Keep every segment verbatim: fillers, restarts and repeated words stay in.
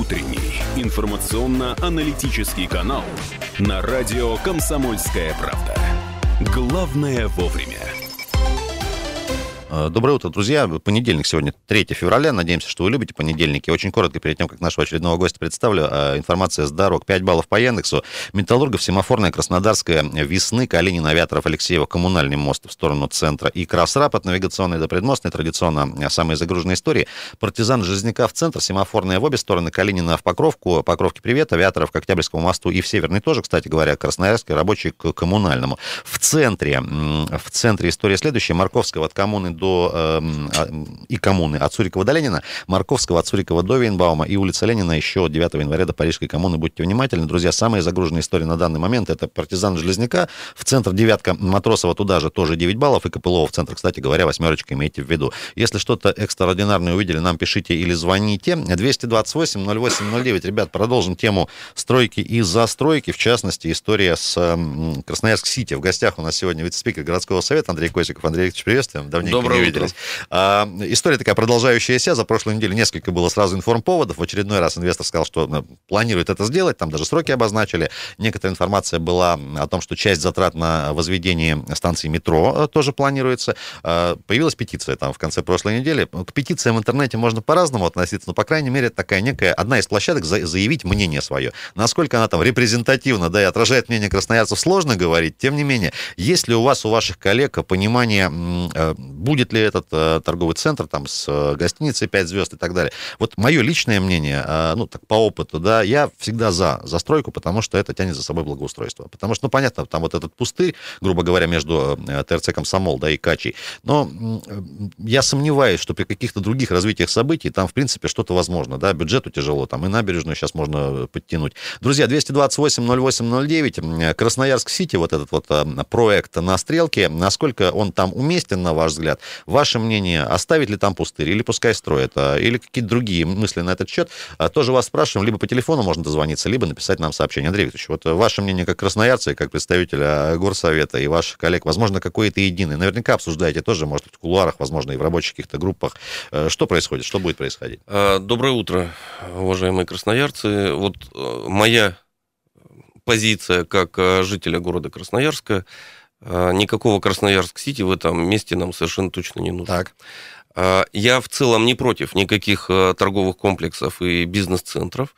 Утренний информационно-аналитический канал на радио «Комсомольская правда». Главное вовремя. Доброе утро, друзья. Понедельник сегодня, третьего февраля. Надеемся, что вы любите понедельники. Очень коротко, перед тем, как нашего очередного гостя представлю, информация с дорог. пять баллов по Яндексу. Металлургов, Семафорная, Краснодарская, Весны, Калинина, Авиаторов, Алексеева, Коммунальный мост в сторону центра и Красрапот, навигационный до Предмостной, традиционно самые загруженные истории. Партизан Железняка в центр, Семафорная в обе стороны, Калинина в Покровку, Покровке привет, Авиаторов к Октябрьскому мосту и в Северный тоже, кстати говоря, Красноярский, рабочий к Коммунальному. В центре, в центре история следующая. Марковского от коммуны до До, э, и коммуны от Цурикова до Ленина, Марковского от Цурикова до Вейнбаума и улица Ленина еще от девятого января до Парижской коммуны. Будьте внимательны, друзья. Самые загруженные истории на данный момент — это партизан Железняка, в центр девятка, Матросова туда же тоже девять баллов, и Копылова в центр, кстати говоря, восьмерочка, имейте в виду. Если что-то экстраординарное увидели, нам пишите или звоните. двести двадцать восемь ноль восемь ноль девять. Ребят, продолжим тему стройки и застройки, в частности, история с э, Красноярск-Сити. В гостях у нас сегодня вице-спикер городского совета Андрей Косиков. Андрей Викторович, приветствуем. Давненько не виделись. А, история такая продолжающаяся. За прошлую неделю несколько было сразу информповодов. В очередной раз инвестор сказал, что ну, планирует это сделать. Там даже сроки обозначили. Некоторая информация была о том, что часть затрат на возведение станции метро тоже планируется. А, появилась петиция там в конце прошлой недели. К петициям в интернете можно по-разному относиться, но, по крайней мере, такая некая одна из площадок за, заявить мнение свое. Насколько она там репрезентативна, да, и отражает мнение красноярцев, сложно говорить. Тем не менее, есть ли у вас, у ваших коллег понимание, будет ли этот торговый центр там с гостиницей пять звезд и так далее. Вот мое личное мнение, ну, так по опыту, да, я всегда за застройку, потому что это тянет за собой благоустройство. Потому что, ну, понятно, там вот этот пустырь, грубо говоря, между ТРЦ «Комсомол», да, и Качей, но я сомневаюсь, что при каких-то других развитиях событий там, в принципе, что-то возможно, да, бюджету тяжело, там и набережную сейчас можно подтянуть. Друзья, двести двадцать восемь ноль восемь ноль девять, Красноярск-Сити, вот этот вот проект на Стрелке, насколько он там уместен, на ваш взгляд? Ваше мнение, оставить ли там пустырь, или пускай строят, или какие-то другие мысли на этот счет, тоже вас спрашиваем, либо по телефону можно дозвониться, либо написать нам сообщение. Андрей Викторович, вот ваше мнение как красноярца и как представителя горсовета и ваших коллег, возможно, какое-то единое, наверняка обсуждаете тоже, может быть, в кулуарах, возможно, и в рабочих каких-то группах. Что происходит, что будет происходить? Доброе утро, уважаемые красноярцы. Вот моя позиция как жителя города Красноярска: никакого Красноярск-Сити в этом месте нам совершенно точно не нужно. Так. Я в целом не против никаких торговых комплексов и бизнес-центров,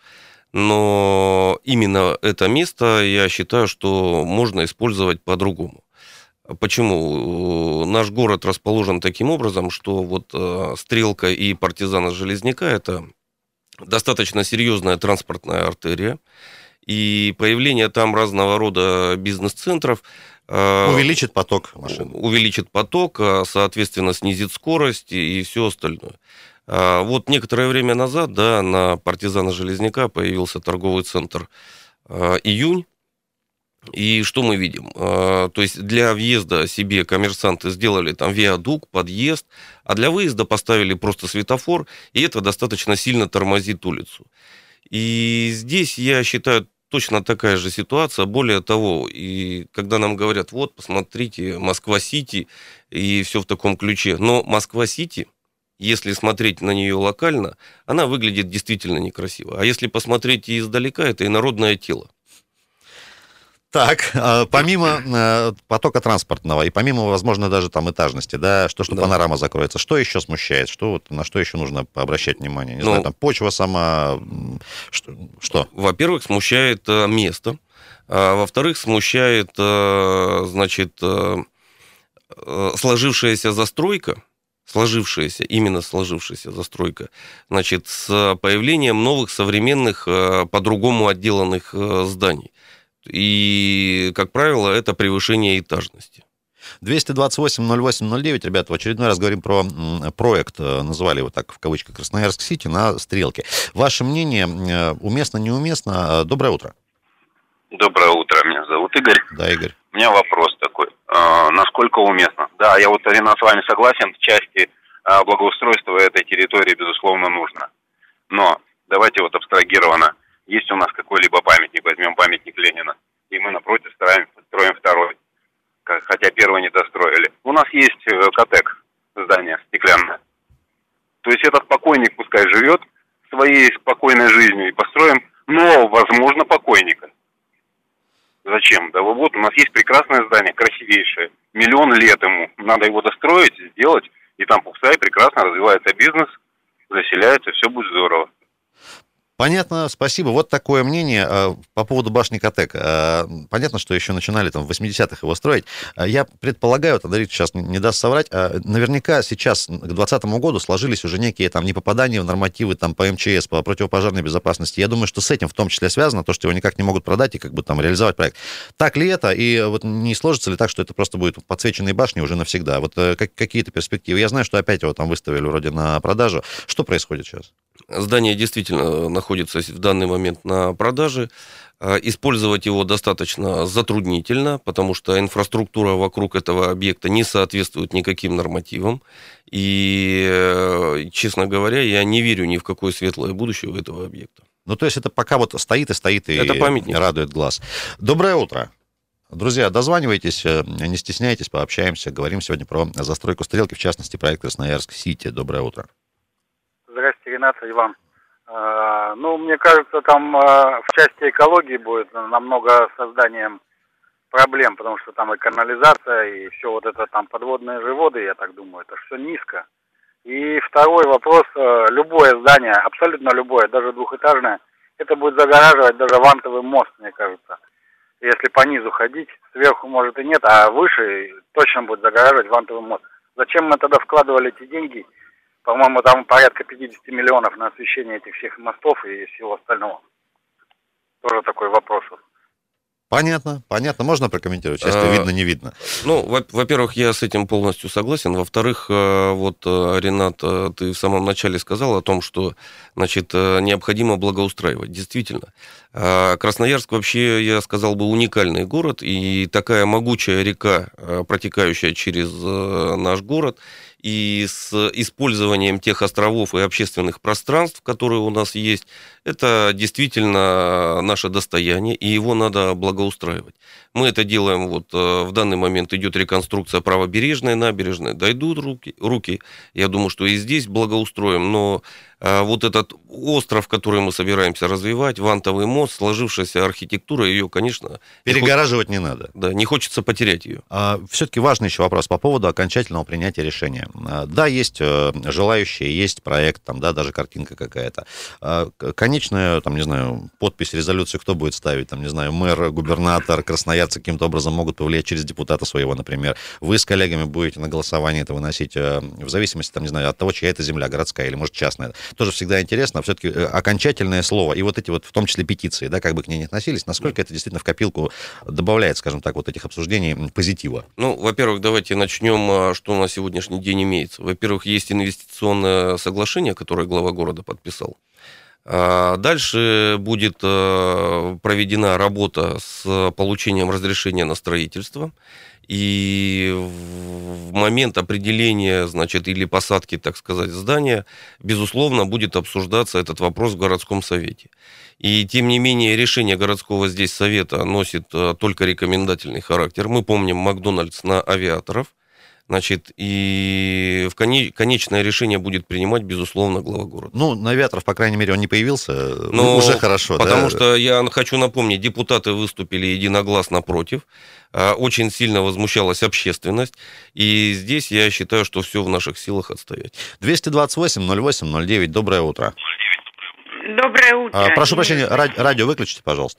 но именно это место, я считаю, что можно использовать по-другому. Почему? Наш город расположен таким образом, что вот Стрелка и Партизана Железняка — это достаточно серьезная транспортная артерия, и появление там разного рода бизнес-центров увеличит поток машин. Увеличит поток, соответственно, снизит скорость и все остальное. Вот некоторое время назад, да, на Партизана Железняка появился торговый центр «Июнь». И что мы видим? То есть для въезда себе коммерсанты сделали там виадук, подъезд, а для выезда поставили просто светофор, и это достаточно сильно тормозит улицу. И здесь, я считаю, точно такая же ситуация. Более того, и когда нам говорят, вот, посмотрите, Москва-Сити, и все в таком ключе. Но Москва-Сити, если смотреть на нее локально, она выглядит действительно некрасиво. А если посмотреть и издалека, это инородное тело. Так, помимо потока транспортного и помимо, возможно, даже там этажности, да, что, что да. Панорама закроется, что еще смущает, что, на что еще нужно обращать внимание? Не ну, знаю, там почва сама, что? что? Во-первых, смущает место, а во-вторых, смущает, значит, сложившаяся застройка, сложившаяся, именно сложившаяся застройка, значит, с появлением новых современных, по-другому отделанных зданий. И, как правило, это превышение этажности. двести двадцать восемь ноль восемь ноль девять, ребята, в очередной раз говорим про проект, называли его так в кавычках, Красноярск-Сити на Стрелке. Ваше мнение, уместно, неуместно? Доброе утро. Доброе утро, меня зовут Игорь. Да, Игорь. У меня вопрос такой, э, насколько уместно? Да, я вот, Ренат, с вами согласен, в части э, благоустройства этой территории, безусловно, нужно. Но давайте вот абстрагированно. Есть у нас какой-либо памятник, возьмем памятник Ленина, и мы напротив строим, строим второй, хотя первый не достроили. У нас есть КАТЭК, здание стеклянное. То есть этот покойник пускай живет, своей спокойной жизнью и построим нового, возможно, покойника. Зачем? Да вот у нас есть прекрасное здание, красивейшее. Миллион лет ему. Надо его достроить, сделать. И там пускай прекрасно развивается бизнес, заселяется, все будет здорово. Понятно, спасибо. Вот такое мнение по поводу башни Котек. Понятно, что еще начинали там в восьмидесятых его строить. Я предполагаю, вот Андрей сейчас не даст соврать, наверняка сейчас к двадцатому году сложились уже некие там непопадания в нормативы там по эм че эс, по противопожарной безопасности. Я думаю, что с этим в том числе связано, то, что его никак не могут продать и как бы там реализовать проект. Так ли это? И вот не сложится ли так, что это просто будет подсвеченные башни уже навсегда? Вот как, какие-то перспективы? Я знаю, что опять его там выставили вроде на продажу. Что происходит сейчас? Здание действительно находится в данный момент на продаже. Использовать его достаточно затруднительно, потому что инфраструктура вокруг этого объекта не соответствует никаким нормативам. И, честно говоря, я не верю ни в какое светлое будущее у этого объекта. Ну, то есть это пока вот стоит и стоит, и это памятник. Радует глаз. Доброе утро. Друзья, дозванивайтесь, не стесняйтесь, пообщаемся. Говорим сегодня про застройку Стрелки, в частности, проект Красноярск-Сити. Доброе утро. Здравствуйте, Ренат, и вам. Ну, мне кажется, там в части экологии будет намного созданием проблем, потому что там и канализация, и все вот это там подводные же воды, я так думаю, это все низко. И второй вопрос, любое здание, абсолютно любое, даже двухэтажное, это будет загораживать даже вантовый мост, мне кажется. Если по низу ходить, сверху может и нет, а выше точно будет загораживать вантовый мост. Зачем мы тогда вкладывали эти деньги? По-моему, там порядка пятьдесят миллионов на освещение этих всех мостов и всего остального. Тоже такой вопрос. Понятно, понятно. Можно прокомментировать? Часто а, видно, не видно. Ну, во-первых, я с этим полностью согласен. Во-вторых, вот, Ренат, ты в самом начале сказал о том, что, значит, необходимо благоустраивать. Действительно. Красноярск вообще, я сказал бы, уникальный город, и такая могучая река, протекающая через наш город, и с использованием тех островов и общественных пространств, которые у нас есть, это действительно наше достояние, и его надо благоустраивать. Мы это делаем, вот в данный момент идет реконструкция правобережной набережной, дойдут руки, руки, я думаю, что и здесь благоустроим, но вот этот остров, который мы собираемся развивать, вантовый мост, сложившаяся архитектура, ее, конечно... Перегораживать не, хо... не надо. Да, не хочется потерять ее. А, все-таки важный еще вопрос по поводу окончательного принятия решения. Да, есть желающие, есть проект, там, да, даже картинка какая-то. Конечная, там, не знаю, подпись, резолюцию кто будет ставить, там, не знаю, мэр, губернатор, красноярцы каким-то образом могут повлиять через депутата своего, например. Вы с коллегами будете на голосование это выносить в зависимости, там, не знаю, от того, чья это земля, городская или, может, частная. Тоже всегда интересно, все-таки окончательное слово, и вот эти вот, в том числе петиции, да, как бы к ней не относились, насколько это действительно в копилку добавляет, скажем так, вот этих обсуждений позитива? Ну, во-первых, давайте начнем, что на сегодняшний день имеется. Во-первых, есть инвестиционное соглашение, которое глава города подписал. Дальше будет проведена работа с получением разрешения на строительство. И в момент определения, значит, или посадки, так сказать, здания, безусловно, будет обсуждаться этот вопрос в городском совете. И, тем не менее, решение городского здесь совета носит только рекомендательный характер. Мы помним Макдональдс на авиаторов. Значит, и в коне... конечное решение будет принимать, безусловно, глава города. Ну, на авиаторов, по крайней мере, он не появился, но уже хорошо. Потому да? что, я хочу напомнить, депутаты выступили единогласно против, очень сильно возмущалась общественность, и здесь я считаю, что все в наших силах отстоять. двести двадцать восемь ноль восемь ноль девять, доброе утро. Доброе утро. А, прошу прощения, радио выключите, пожалуйста.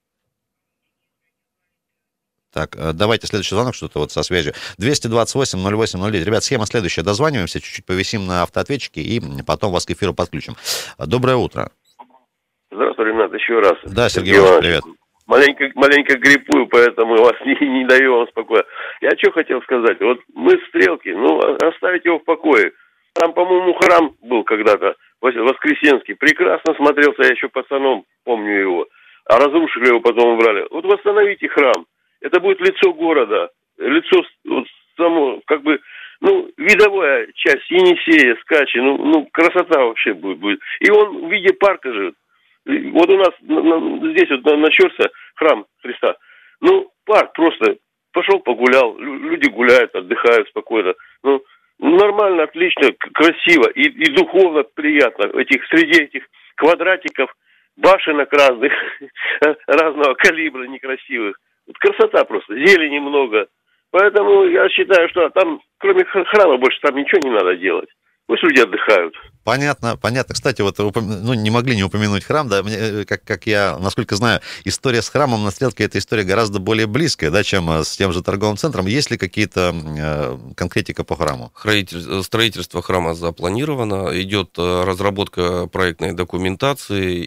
Так, давайте следующий звонок, что-то вот со связью. двести двадцать восемь ноль восемь ноль девять. Ребят, схема следующая. Дозваниваемся, чуть-чуть повисим на автоответчике и потом вас к эфиру подключим. Доброе утро. Здравствуй, Ренат, еще раз. Да, Сергей Иванович, привет. Маленько, маленько гриппую, поэтому вас не, не даю вам спокойно. Я что хотел сказать. Вот мы в Стрелке, ну, оставить его в покое. Там, по-моему, храм был когда-то, Воскресенский. Прекрасно смотрелся, я еще пацаном помню его. А разрушили его, потом убрали. Вот восстановите храм. Это будет лицо города, лицо вот, само, как бы, ну, видовая часть Енисея, Скачи, ну, ну, красота вообще будет, будет. И он в виде парка же. Вот у нас на, на, здесь вот начался храм Христа. Ну, парк просто пошел погулял, люди гуляют, отдыхают спокойно. Ну, Нормально, отлично, красиво и, и духовно приятно. Этих, среди этих квадратиков, башенок разных, разного калибра, некрасивых. Вот красота просто, зелени много. Поэтому я считаю, что там, кроме храма, больше там ничего не надо делать. Пусть люди отдыхают. Понятно, понятно. Кстати, вот ну, не могли не упомянуть храм, да, мне, как, как я, насколько знаю, история с храмом на Стрелке — это история гораздо более близкая, да, чем с тем же торговым центром. Есть ли какие-то э, конкретика по храму? Строительство храма запланировано, идет разработка проектной документации,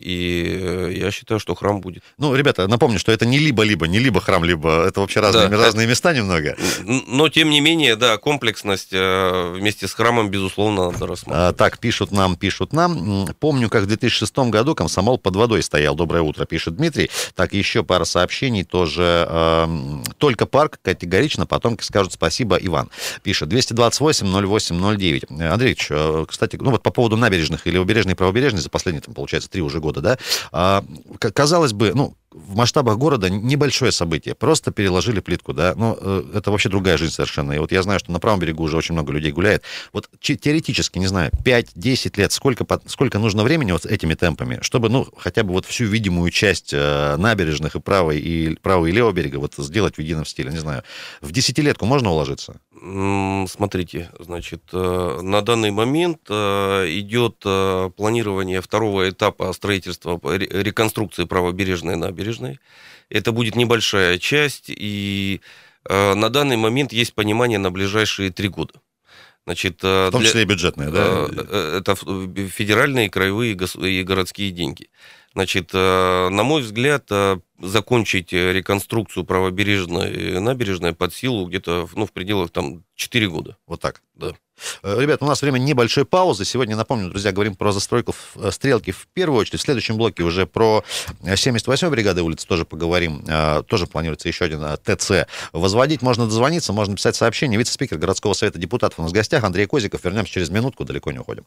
и я считаю, что храм будет. Ну, ребята, напомню, что это не либо-либо, не либо храм, либо это вообще разные, да, разные места немного. Но, тем не менее, да, комплексность вместе с храмом, безусловно, надо рассматривать. А, так, пишут нам, пишут нам. Помню, как в две тысячи шестом году комсомол под водой стоял. Доброе утро, пишет Дмитрий. Так, еще пара сообщений тоже. Э, только парк категорично, потом скажут спасибо, Иван. Пишет двести двадцать восемь ноль восемь ноль девять. Андрей Ильич, э, кстати, ну вот по поводу набережных или убережной и правобережной за последние, там, получается, три уже года, да? А, казалось бы, ну, в масштабах города небольшое событие. Просто переложили плитку, да. Но э, это вообще другая жизнь совершенно. И вот я знаю, что на правом берегу уже очень много людей гуляет. Вот теоретически, не знаю, пять-десять лет, сколько, сколько нужно времени вот этими темпами, чтобы, ну, хотя бы вот всю видимую часть э, набережных и правой, и правого и левого берега вот сделать в едином стиле, не знаю. В десятилетку можно уложиться? Смотрите, значит, на данный момент идет планирование второго этапа строительства, реконструкции правобережной набережной. Это будет небольшая часть, и на данный момент есть понимание на ближайшие три года. Значит, в том числе для... и бюджетные, да? Это федеральные, краевые и городские деньги. Значит, на мой взгляд, закончить реконструкцию правобережной набережной под силу где-то, ну, в пределах там четыре года. Вот так? Да. Ребят, у нас время небольшой паузы. Сегодня, напомню, друзья, говорим про застройку Стрелки в первую очередь. В следующем блоке уже про семьдесят восьмой бригады улицы тоже поговорим. Тоже планируется еще один ТЦ возводить. Можно дозвониться, можно писать сообщение. Вице-спикер городского совета депутатов у нас в гостях Андрей Козиков. Вернемся через минутку, далеко не уходим.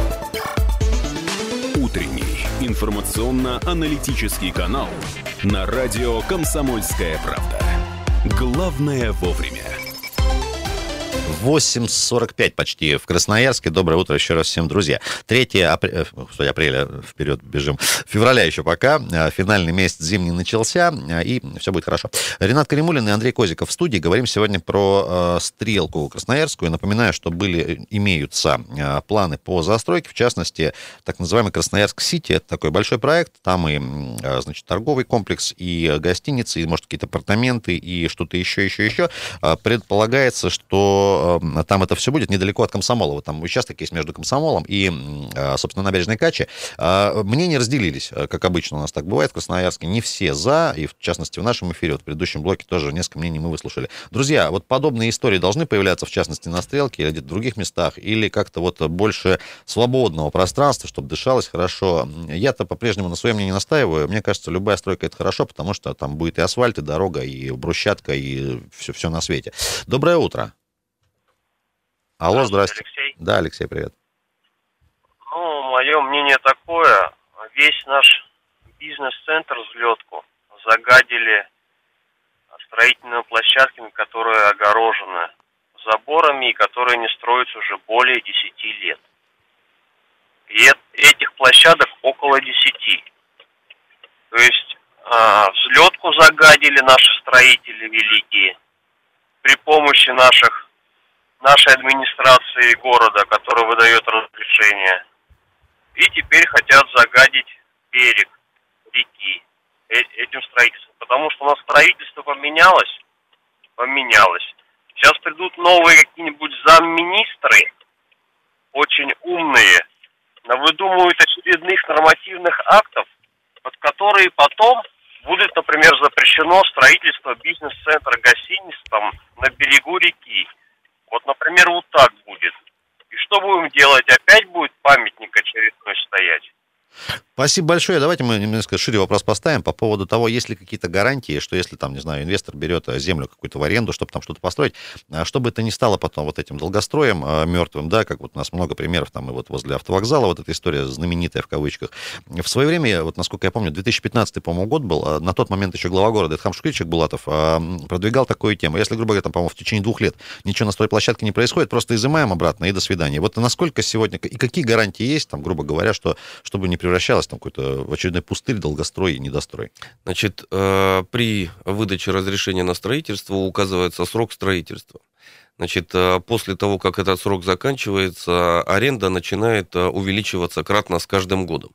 Утренний информационно-аналитический канал на радио «Комсомольская правда». Главное вовремя. восемь сорок пять почти в Красноярске. Доброе утро еще раз всем, друзья. третьего апреля, что, апреля, вперед бежим, февраля еще пока, финальный месяц зимний начался, и все будет хорошо. Ренат Каримулин и Андрей Козиков в студии. Говорим сегодня про э, Стрелку Красноярскую. Напоминаю, что были, имеются э, планы по застройке, в частности, так называемый Красноярск-Сити. Это такой большой проект. Там и, э, значит, торговый комплекс, и гостиницы, и, может, какие-то апартаменты, и что-то еще, еще, еще. Э, предполагается, что там это все будет недалеко от Комсомолова. Там участок есть между Комсомолом и, собственно, набережной Качи. Мнения разделились, как обычно у нас так бывает в Красноярске. Не все за, и в частности в нашем эфире, вот в предыдущем блоке тоже несколько мнений мы выслушали. Друзья, вот подобные истории должны появляться, в частности, на Стрелке или где-то в других местах, или как-то вот больше свободного пространства, чтобы дышалось хорошо. Я-то по-прежнему на своем мнении настаиваю. Мне кажется, любая стройка — это хорошо, потому что там будет и асфальт, и дорога, и брусчатка, и все, все на свете. Доброе утро. Алло, здрасте. Алексей. Да, Алексей, привет. Ну, мое мнение такое. Весь наш бизнес-центр «Взлетку» загадили строительными площадками, которые огорожены заборами и которые не строятся уже более десяти лет. И этих площадок около десяти. То есть э, «Взлетку» загадили наши строители великие при помощи наших нашей администрации города, которая выдает разрешение. И теперь хотят загадить берег реки этим строительством. Потому что у нас строительство поменялось, поменялось. Сейчас придут новые какие-нибудь замминистры, очень умные, навыдумывают очередных нормативных актов, под которые потом будет, например, запрещено строительство бизнес-центра, гостиниц там на берегу реки. Вот, например, вот так будет. И что будем делать? Опять будет памятник очередной стоять? Спасибо большое. Давайте мы немножко шире вопрос поставим по поводу того, есть ли какие-то гарантии, что если там, не знаю, инвестор берет землю какую-то в аренду, чтобы там что-то построить, чтобы это не стало потом вот этим долгостроем мертвым, да, как вот у нас много примеров, там и вот возле автовокзала, вот эта история знаменитая в кавычках. В свое время, вот насколько я помню, две тысячи пятнадцатый, по-моему, год был, на тот момент еще глава города Эдхам Шукрич Булатов продвигал такую тему. Если, грубо говоря, там, по-моему, в течение двух лет ничего на стройплощадке не происходит, просто изымаем обратно и до свидания. Вот насколько сегодня, и какие гарантии есть, там, грубо говоря, что, чтобы не превращалось там какой-то в очередной пустырь, долгострой и недострой? Значит, при выдаче разрешения на строительство указывается срок строительства. Значит, после того, как этот срок заканчивается, аренда начинает увеличиваться кратно с каждым годом.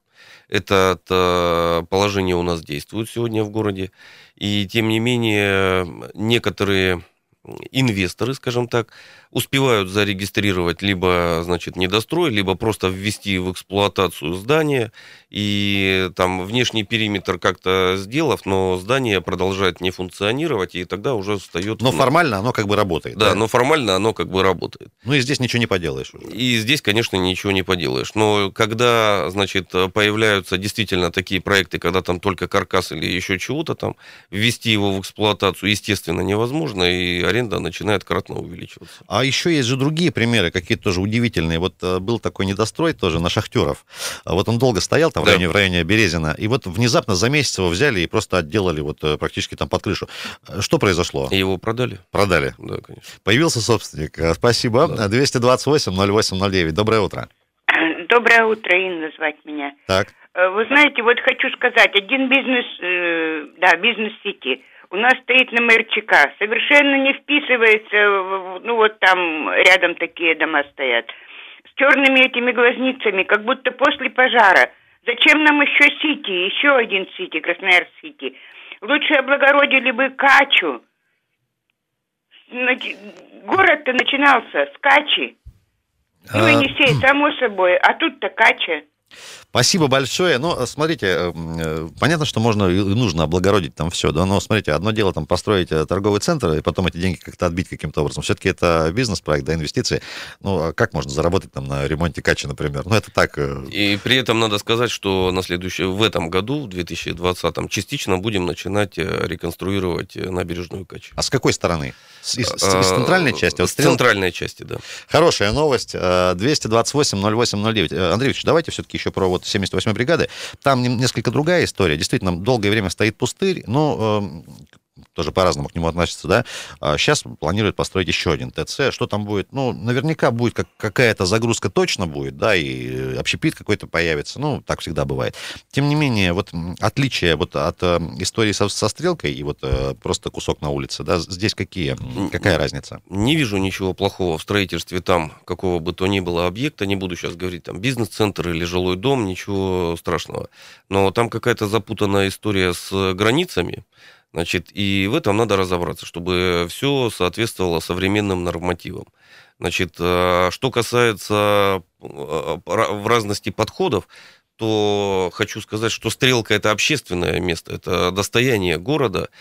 Это положение у нас действует сегодня в городе. И, тем не менее, некоторые инвесторы, скажем так, успевают зарегистрировать либо, значит, недострой, либо просто ввести в эксплуатацию здание, и там внешний периметр как-то сделав, но здание продолжает не функционировать, и тогда уже встает... Но формально оно как бы работает. Да, да, но формально оно как бы работает. Ну и здесь ничего не поделаешь уже. И здесь, конечно, ничего не поделаешь. Но когда, значит, появляются действительно такие проекты, когда там только каркас или еще чего-то там, ввести его в эксплуатацию, естественно, невозможно, и аренда начинает кратно увеличиваться. А еще есть же другие примеры, какие-то тоже удивительные. Вот был такой недострой тоже на Шахтеров. Вот он долго стоял там, да, в районе, в районе Березина, и вот внезапно за месяц его взяли и просто отделали вот практически там под крышу. Что произошло? Его продали. Продали? Да, конечно. Появился собственник. Спасибо. Да. двести двадцать восемь ноль восемь ноль девять. Доброе утро. Доброе утро, Инна звать меня. Так. Вы знаете, вот хочу сказать, один бизнес, э, да, бизнес-сити у нас стоит на МРЧК, совершенно не вписывается, ну вот там рядом такие дома стоят, с черными этими глазницами, как будто после пожара. Зачем нам еще сити, еще один сити, Красноярск-сити? Лучше облагородили бы Качу. Город-то начинался с Качи. Ну, а... Енисей, само собой, а тут-то Кача. Спасибо большое. Ну, смотрите, понятно, что можно и нужно облагородить там все, да, но, смотрите, одно дело там построить торговый центр и потом эти деньги как-то отбить каким-то образом. Все-таки это бизнес-проект, да, инвестиции. Ну, а как можно заработать там на ремонте Качи, например? Ну, это так... И при этом надо сказать, что на следующий, в этом году, в две тысячи двадцатом, частично будем начинать реконструировать набережную Качи. А с какой стороны? С, из, из центральной части? С центральной части, да. Хорошая новость. двести двадцать восемь ноль восемь ноль девять. Андрей Ильич, давайте все-таки еще про вот семьдесят восьмой бригады. Там несколько другая история. Действительно, долгое время стоит пустырь, но э, тоже по-разному к нему относятся, да. А сейчас планируют построить еще один ТЦ. Что там будет? Ну, наверняка будет как, какая-то загрузка точно будет, да, и общепит какой-то появится. Ну, так всегда бывает. Тем не менее, вот отличие вот от э, истории со, со стрелкой и вот э, просто кусок на улице, да, здесь какие? Какая разница? Не вижу ничего плохого в строительстве там, какого бы то ни было объекта. Не буду сейчас говорить, там, бизнес-центр или жилой дом, ничего страшного. Но там какая-то запутанная история с границами. Значит, и в этом надо разобраться, чтобы все соответствовало современным нормативам. Значит, что касается в разности подходов, то хочу сказать, что Стрелка — это общественное место, это достояние города,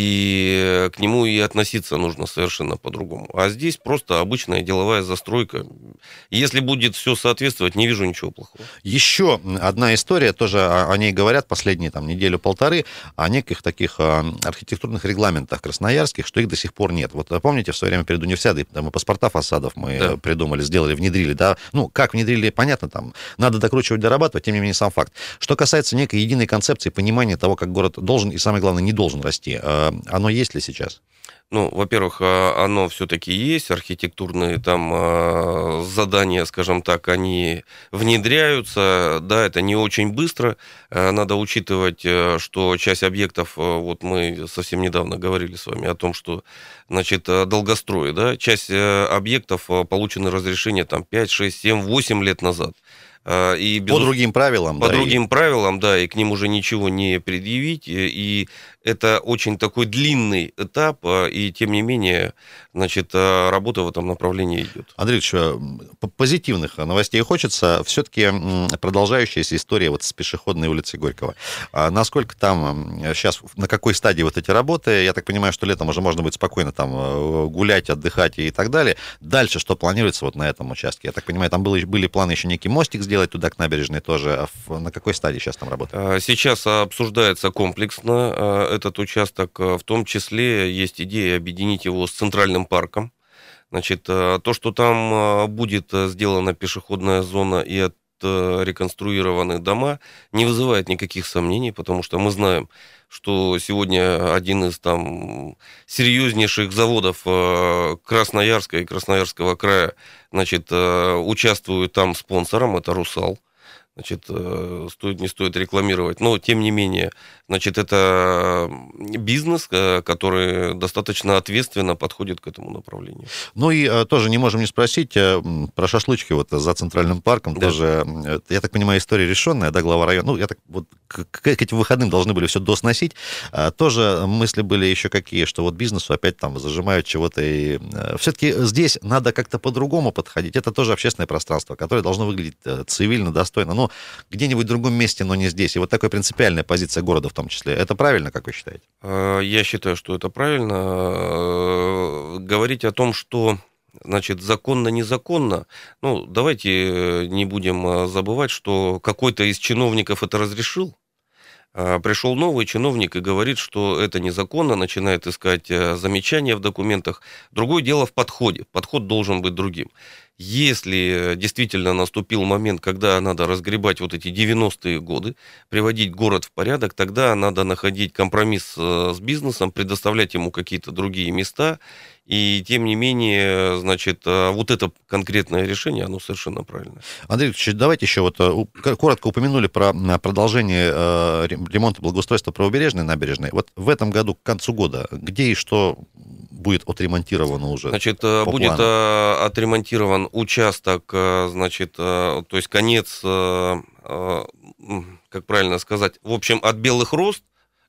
и к нему и относиться нужно совершенно по-другому. А здесь просто обычная деловая застройка. Если будет все соответствовать, не вижу ничего плохого. Еще одна история, тоже о ней говорят последние там, неделю-полторы, о неких таких архитектурных регламентах красноярских, что их до сих пор нет. Вот помните, в свое время перед универсиадой там и паспорта фасадов мы да. придумали, сделали, внедрили, да? Ну, как внедрили, понятно, там надо докручивать, дорабатывать, тем не менее, не сам факт. Что касается некой единой концепции, понимания того, как город должен и, самое главное, не должен расти, оно есть ли сейчас? Ну, во-первых, оно все-таки есть, архитектурные там задания, скажем так, они внедряются, да, это не очень быстро, надо учитывать, что часть объектов, вот мы совсем недавно говорили с вами о том, что, значит, долгострой, да, часть объектов получены разрешения там пять, шесть, семь, восемь лет назад. И без... По другим правилам. По да, другим и... правилам, да, и к ним уже ничего не предъявить. И это очень такой длинный этап, и тем не менее, значит, работа в этом направлении идет. Андрей Ильич, позитивных новостей хочется. Все-таки продолжающаяся история вот с пешеходной улицей Горького. Насколько там сейчас, на какой стадии вот эти работы? Я так понимаю, что летом уже можно будет спокойно там гулять, отдыхать и так далее. Дальше что планируется вот на этом участке? Я так понимаю, там были, были планы еще некий мостик сделать сделать туда к набережной тоже. На какой стадии сейчас там работает? Сейчас обсуждается комплексно этот участок. В том числе есть идея объединить его с Центральным парком. Значит, то, что там будет сделана пешеходная зона и отреконструированы дома, не вызывает никаких сомнений, потому что мы знаем, что сегодня один из там серьезнейших заводов Красноярска и Красноярского края, значит, участвует там спонсором, это «Русал». Значит, стоит, не стоит рекламировать, но тем не менее, значит, это бизнес, который достаточно ответственно подходит к этому направлению. Ну и тоже не можем не спросить про шашлычки вот за Центральным парком. Да. Тоже, я так понимаю, история решенная, да, глава района. Ну, я так вот к, к этим выходным должны были все досносить. Тоже мысли были еще какие, что вот бизнесу опять там зажимают чего-то. И все-таки здесь надо как-то по-другому подходить. Это тоже общественное пространство, которое должно выглядеть цивильно, достойно. Но где-нибудь в другом месте, но не здесь. И вот такая принципиальная позиция города в том числе. Это правильно, как вы считаете? Я считаю, что это правильно. Говорить о том, что, значит, законно-незаконно, ну, давайте не будем забывать, что какой-то из чиновников это разрешил. Пришел новый чиновник и говорит, что это незаконно, начинает искать замечания в документах. Другое дело в подходе. Подход должен быть другим. Если действительно наступил момент, когда надо разгребать вот эти девяностые годы, приводить город в порядок, тогда надо находить компромисс с бизнесом, предоставлять ему какие-то другие места. И тем не менее, значит, вот это конкретное решение, оно совершенно правильное. Андрей Ильич, давайте еще вот коротко упомянули про продолжение ремонта благоустройства правобережной набережной. Вот в этом году, к концу года, где и что будет отремонтировано уже? Значит, будет плану? Отремонтирован участок, значит, то есть конец, как правильно сказать, в общем, от Белых Роз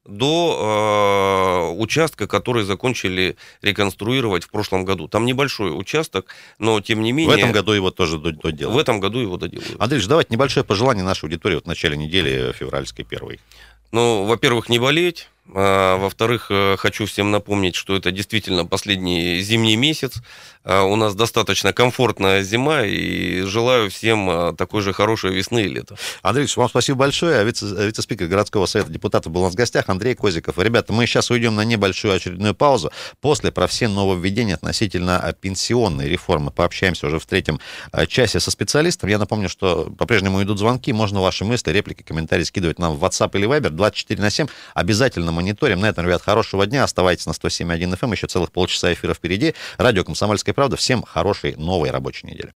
до э, участка, который закончили реконструировать в прошлом году. Там небольшой участок, но тем не менее... В этом году его тоже доделают. В этом году его доделают. Андрей Ильич, давайте небольшое пожелание нашей аудитории вот в начале недели февральской первой. Ну, во-первых, не болеть. А, во-вторых, хочу всем напомнить, что это действительно последний зимний месяц. А, у нас достаточно комфортная зима, и желаю всем такой же хорошей весны и лета. Андрей Ильич, вам спасибо большое. Вице- вице-спикер городского совета депутатов был у нас в гостях, Андрей Козиков. Ребята, мы сейчас уйдем на небольшую очередную паузу. После про все нововведения относительно пенсионной реформы пообщаемся уже в третьем часе со специалистом. Я напомню, что по-прежнему идут звонки. Можно ваши мысли, реплики, комментарии скидывать нам в WhatsApp или Viber двадцать четыре на семь. Обязательно мониторим. На этом, ребят, хорошего дня. Оставайтесь на сто семь и один эф эм. Еще целых полчаса эфира впереди. Радио «Комсомольская правда». Всем хорошей новой рабочей недели.